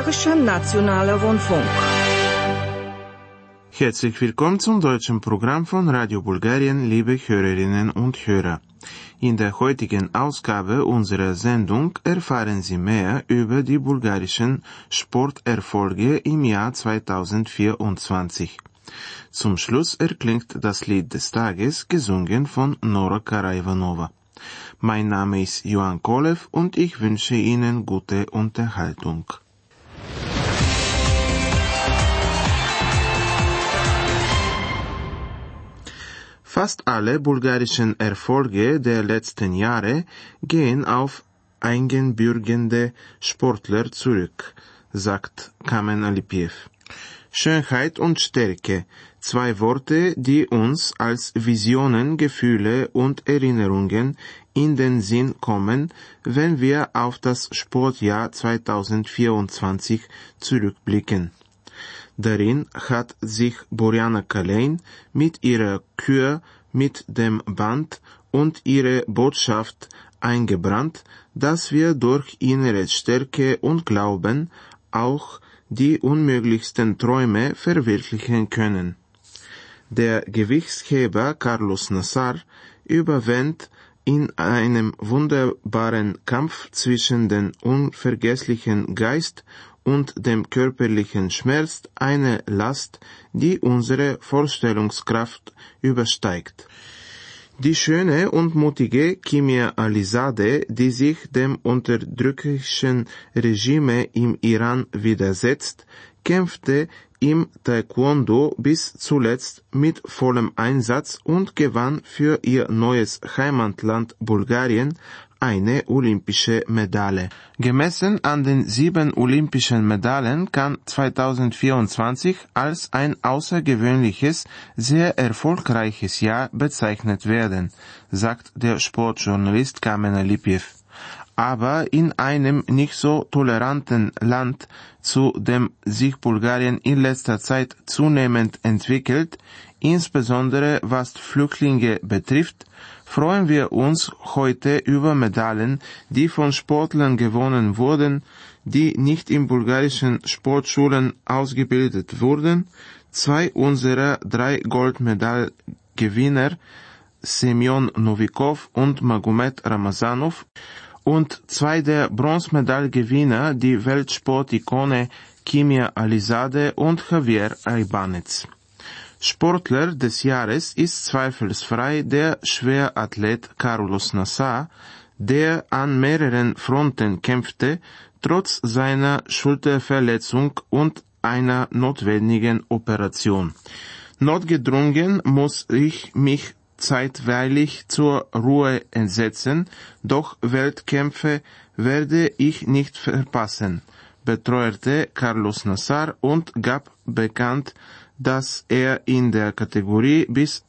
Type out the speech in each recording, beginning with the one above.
Bulgarischen Nationaler Rundfunk. Herzlich willkommen zum deutschen Programm von Radio Bulgarien, liebe Hörerinnen und Hörer. In der heutigen Ausgabe unserer Sendung erfahren Sie mehr über die bulgarischen Sporterfolge im Jahr 2024. Zum Schluss erklingt das Lied des Tages, gesungen von Nora Karaivanova. Mein Name ist Johan Kolev und ich wünsche Ihnen gute Unterhaltung. Fast alle bulgarischen Erfolge der letzten Jahre gehen auf eingebürgerte Sportler zurück, sagt Kamen Alipiev. Schönheit und Stärke, zwei Worte, die uns als Visionen, Gefühle und Erinnerungen in den Sinn kommen, wenn wir auf das Sportjahr 2024 zurückblicken. Darin hat sich Borjana Kalein mit ihrer Kür mit dem Band und ihre Botschaft eingebrannt, dass wir durch innere Stärke und Glauben auch die unmöglichsten Träume verwirklichen können. Der Gewichtsheber Carlos Nassar überwand in einem wunderbaren Kampf zwischen dem unvergesslichen Geist und dem körperlichen Schmerz eine Last, die unsere Vorstellungskraft übersteigt. Die schöne und mutige Kimia Alizadeh, die sich dem unterdrückerischen Regime im Iran widersetzt, kämpfte im Taekwondo bis zuletzt mit vollem Einsatz und gewann für ihr neues Heimatland Bulgarien eine olympische Medaille. Gemessen an den 7 olympischen Medaillen kann 2024 als ein außergewöhnliches, sehr erfolgreiches Jahr bezeichnet werden, sagt der Sportjournalist Kamen Alipiev. Aber in einem nicht so toleranten Land, zu dem sich Bulgarien in letzter Zeit zunehmend entwickelt, insbesondere was Flüchtlinge betrifft, freuen wir uns heute über Medaillen, die von Sportlern gewonnen wurden, die nicht in bulgarischen Sportschulen ausgebildet wurden. 2 unserer 3 Goldmedaillengewinner, Semyon Novikov und Magomed Ramazanov, und 2 der Bronzemedaillengewinner, die Weltsportikone Kimia Alizadeh und Javier Ibanez. Sportler des Jahres ist zweifelsfrei der Schwerathlet Carlos Nassar, der an mehreren Fronten kämpfte, trotz seiner Schulterverletzung und einer notwendigen Operation. Notgedrungen muss ich mich zeitweilig zur Ruhe setzen, doch Weltkämpfe werde ich nicht verpassen, beteuerte Carlos Nassar und gab bekannt, dass er in der Kategorie bis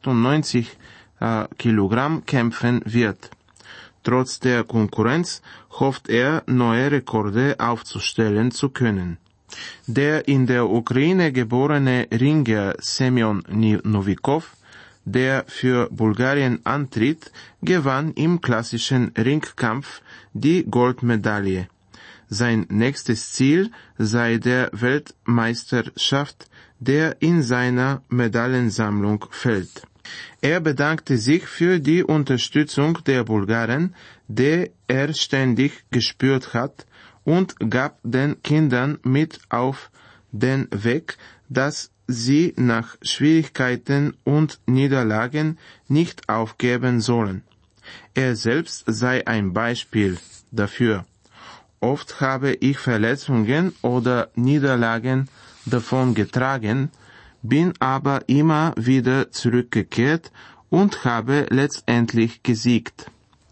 98 Kilogramm kämpfen wird. Trotz der Konkurrenz hofft er, neue Rekorde aufzustellen zu können. Der in der Ukraine geborene Ringer Semyon Novikov, der für Bulgarien antritt, gewann im klassischen Ringkampf die Goldmedaille. Sein nächstes Ziel sei der Weltmeisterschaft, der in seiner Medaillensammlung fällt. Er bedankte sich für die Unterstützung der Bulgaren, die er ständig gespürt hat, und gab den Kindern mit auf den Weg, dass sie nach Schwierigkeiten und Niederlagen nicht aufgeben sollen. Er selbst sei ein Beispiel dafür. Oft habe ich Verletzungen oder Niederlagen davon getragen, bin aber immer wieder zurückgekehrt und habe letztendlich gesiegt.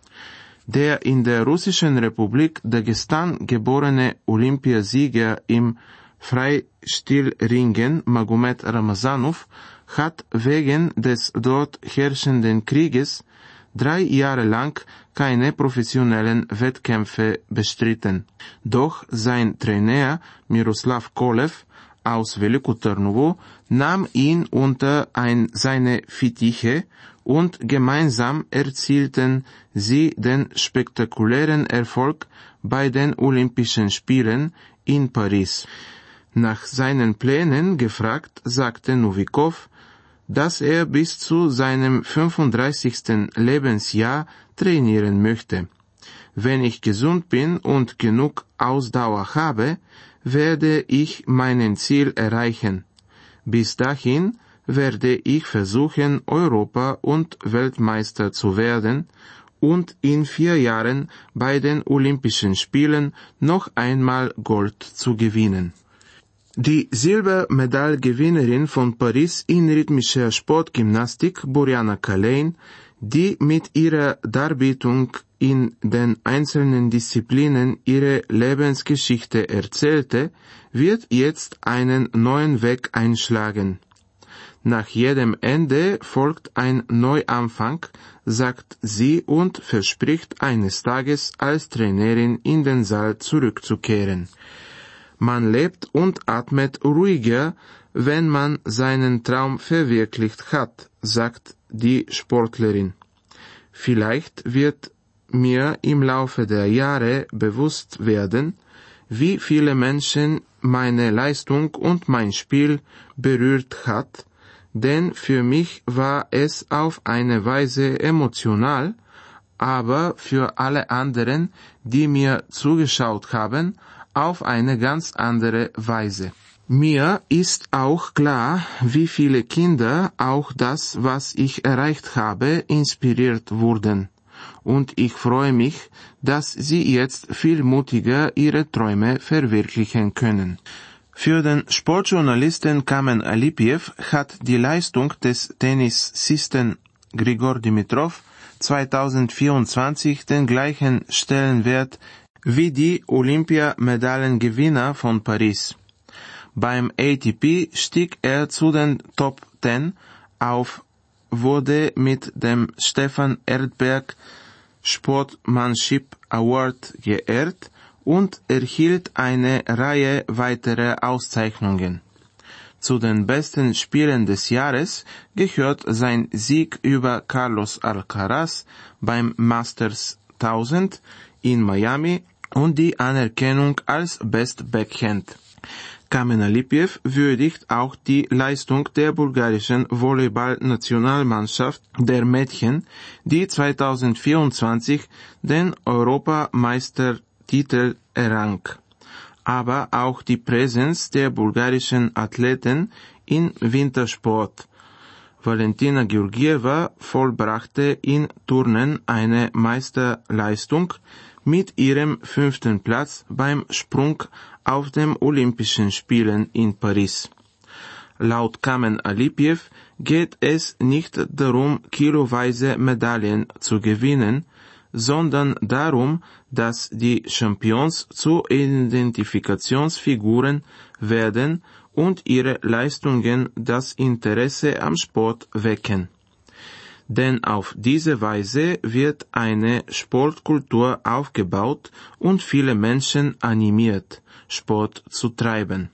Der in der Russischen Republik Dagestan geborene Olympiasieger im Freistilringen Magomed Ramazanov hat wegen des dort herrschenden Krieges 3 Jahre lang keine professionellen Wettkämpfe bestritten. Doch sein Trainer Miroslav Kolev aus Veliko Trnovo nahm ihn unter seine Fittiche und gemeinsam erzielten sie den spektakulären Erfolg bei den Olympischen Spielen in Paris. Nach seinen Plänen gefragt, sagte Novikov, dass er bis zu seinem 35. Lebensjahr trainieren möchte. Wenn ich gesund bin und genug Ausdauer habe, werde ich mein Ziel erreichen. Bis dahin werde ich versuchen, Europa- und Weltmeister zu werden und in 4 Jahren bei den Olympischen Spielen noch einmal Gold zu gewinnen. Die Silbermedaillengewinnerin von Paris in rhythmischer Sportgymnastik, Borjana Kalein, die mit ihrer Darbietung in den einzelnen Disziplinen ihre Lebensgeschichte erzählte, wird jetzt einen neuen Weg einschlagen. Nach jedem Ende folgt ein Neuanfang, sagt sie und verspricht eines Tages als Trainerin in den Saal zurückzukehren. Man lebt und atmet ruhiger, wenn man seinen Traum verwirklicht hat, sagt die Sportlerin. Vielleicht wird mir im Laufe der Jahre bewusst werden, wie viele Menschen meine Leistung und mein Spiel berührt hat, denn für mich war es auf eine Weise emotional, aber für alle anderen, die mir zugeschaut haben, auf eine ganz andere Weise. Mir ist auch klar, wie viele Kinder auch das, was ich erreicht habe, inspiriert wurden. Und ich freue mich, dass sie jetzt viel mutiger ihre Träume verwirklichen können. Für den Sportjournalisten Kamen Alipiev hat die Leistung des Tennissisten Grigor Dimitrov 2024 den gleichen Stellenwert wie die Olympiamedaillengewinner von Paris. Beim ATP stieg er zu den Top 10 auf, wurde mit dem Stefan Erdberg Sportsmanship Award geehrt und erhielt eine Reihe weiterer Auszeichnungen. Zu den besten Spielen des Jahres gehört sein Sieg über Carlos Alcaraz beim Masters 1000 in Miami und die Anerkennung als Best Backhand. Kamen Alipiev würdigt auch die Leistung der bulgarischen Volleyball-Nationalmannschaft der Mädchen, die 2024 den Europameistertitel errang. Aber auch die Präsenz der bulgarischen Athleten im Wintersport. Valentina Georgieva vollbrachte in Turnen eine Meisterleistung mit ihrem 5. Platz beim Sprung auf den Olympischen Spielen in Paris. Laut Kamen Alipiev geht es nicht darum, kiloweise Medaillen zu gewinnen, sondern darum, dass die Champions zu Identifikationsfiguren werden und ihre Leistungen das Interesse am Sport wecken. Denn auf diese Weise wird eine Sportkultur aufgebaut und viele Menschen animiert, Sport zu treiben.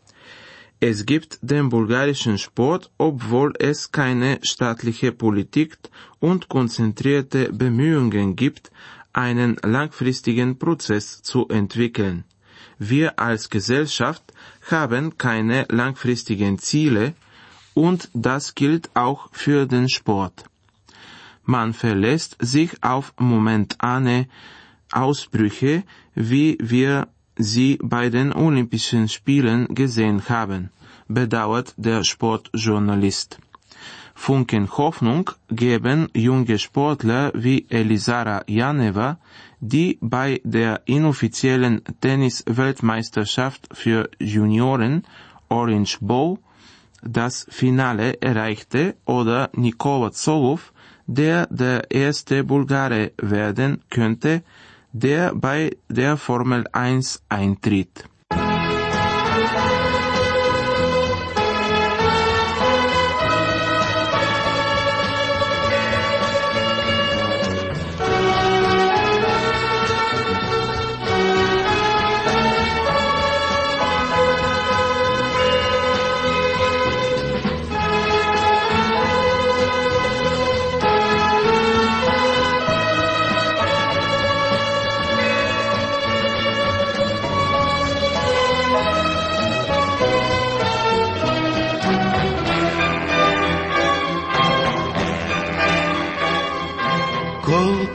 Es gibt den bulgarischen Sport, obwohl es keine staatliche Politik und konzentrierte Bemühungen gibt, einen langfristigen Prozess zu entwickeln. Wir als Gesellschaft haben keine langfristigen Ziele und das gilt auch für den Sport. Man verlässt sich auf momentane Ausbrüche, wie wir sie bei den Olympischen Spielen gesehen haben, bedauert der Sportjournalist. Funken Hoffnung geben junge Sportler wie Elisara Janeva, die bei der inoffiziellen Tennis-Weltmeisterschaft für Junioren Orange Bowl das Finale erreichte, oder Nikola Zolov, der erste Bulgare werden könnte, der bei der Formel 1 eintritt.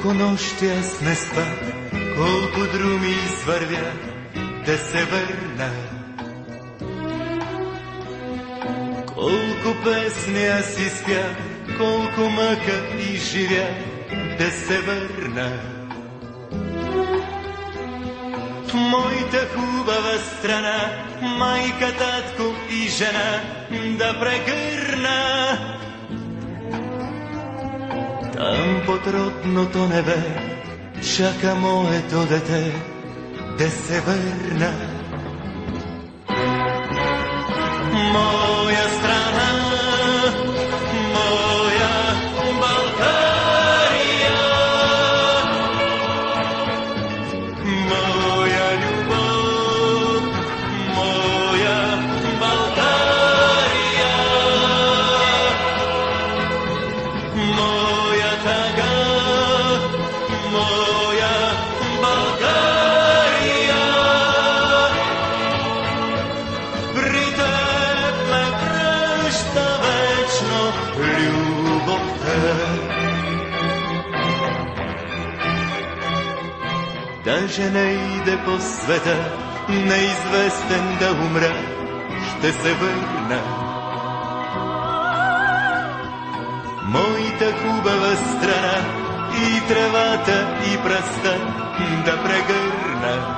Колко нощи аз не спа, колко друми извървя да се върна. Колко песни аз изпя, колко мъка изживя да се върна. В моята хубава страна, майка, татко и жена да прегърна. Там под родното небе чака моето дете да се върна. Моя страна, моя България, моя любов, моя България, моя тъга, моя България. При теб ме връща вечно любовта. Даже не иде по света, неизвестен да умра, ще се върна. Моята хубава страна, и тревата, и пръста да прегърна.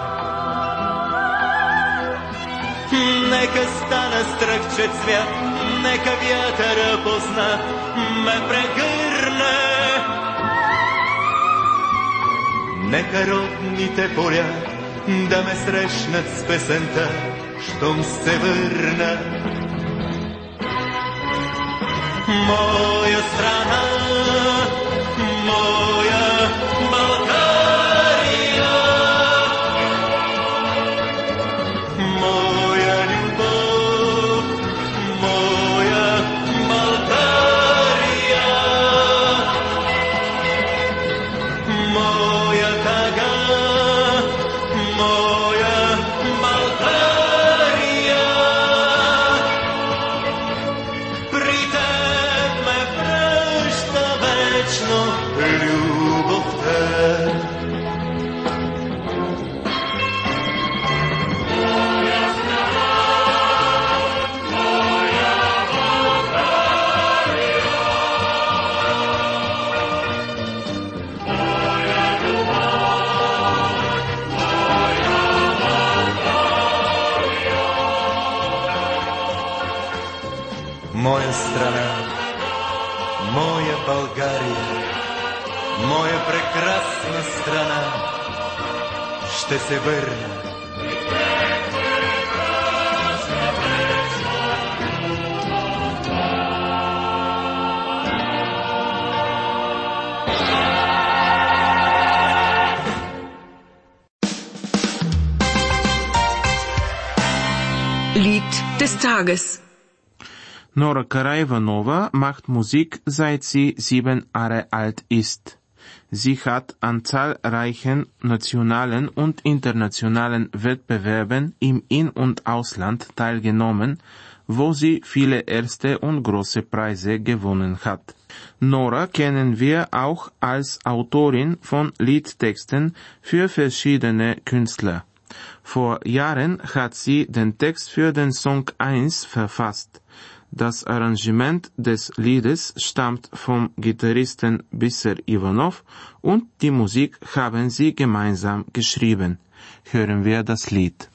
Нека стана стръхче цвят, нека вятъра познат ме прегърне. Нека родните поля да ме срещнат с песента, щом се върна. Моя страна, моя България, моя любов, моя България, моя тъга, моя България. При теб ме връща вечно любовта. Моя страна, моя България, моя прекрасна страна, ще се върна. Lied des Tages. Nora Karaivanova macht Musik, seit sie 7 Jahre alt ist. Sie hat an zahlreichen nationalen und internationalen Wettbewerben im In- und Ausland teilgenommen, wo sie viele erste und große Preise gewonnen hat. Nora kennen wir auch als Autorin von Liedtexten für verschiedene Künstler. Vor Jahren hat sie den Text für den Song 1 verfasst. Das Arrangement des Liedes stammt vom Gitarristen Bisser Ivanov und die Musik haben sie gemeinsam geschrieben. Hören wir das Lied.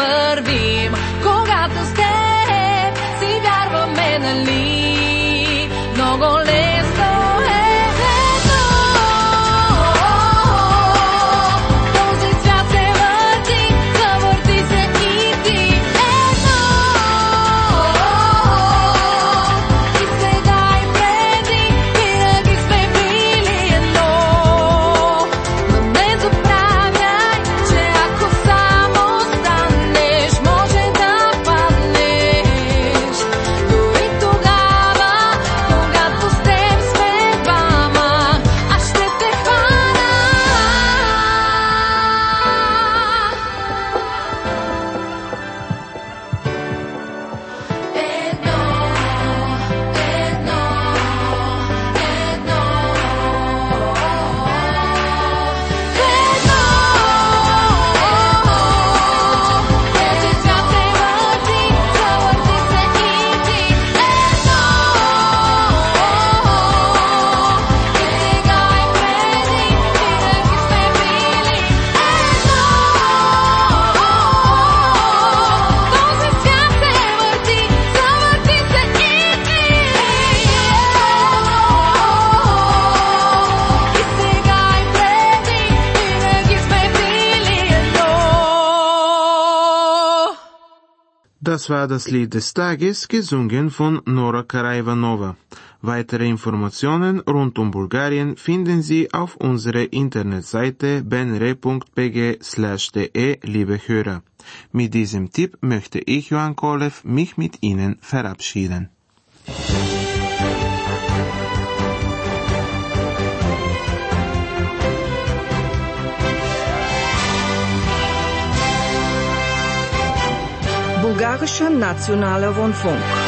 вървим, когато с теб си вярваме, нали? Много лесно е едно. Този свят се върти, завърти се и ти едно. И сега и преди, винаги сме били едно. Но не забравяй, че ако само станеш, може да паднеш. Дори тогава, когато с теб сме двама, аз ще те хвана. Едно, едно, едно. Този свят се върти, завърти се и ти едно. И сега и преди, винаги сме били едно. Този свят се върти, завърти се и ти и сега и преди, винаги сме били едно. Das war das Lied des Tages, gesungen von Nora Karaivanova. Weitere Informationen rund um Bulgarien finden Sie auf unserer Internetseite benre.bg/de, liebe Hörer. Mit diesem Tipp möchte ich, Johann Kolev, mich mit Ihnen verabschieden. Bulgarischen Nationaler Rundfunk.